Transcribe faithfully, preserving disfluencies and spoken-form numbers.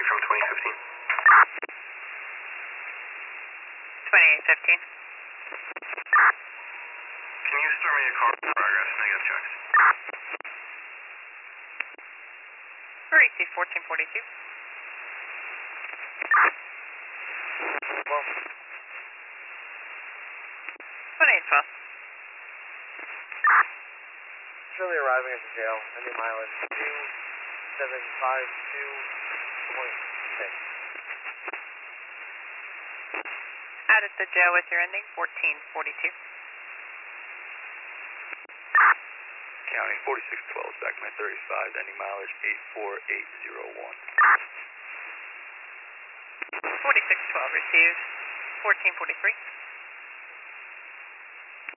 from twenty fifteen. twenty-eight fifteen. Can you store me a car in progress? Negative checks. Three C fourteen forty-two. Well, twenty-eight twelve. Shirley arriving at the jail, ending mileage two seven five two point six. Out at the jail with your ending fourteen forty-two. County forty-six twelve, back to my thirty-five, ending mileage eight four eight zero one. forty-six twelve received fourteen forty-three.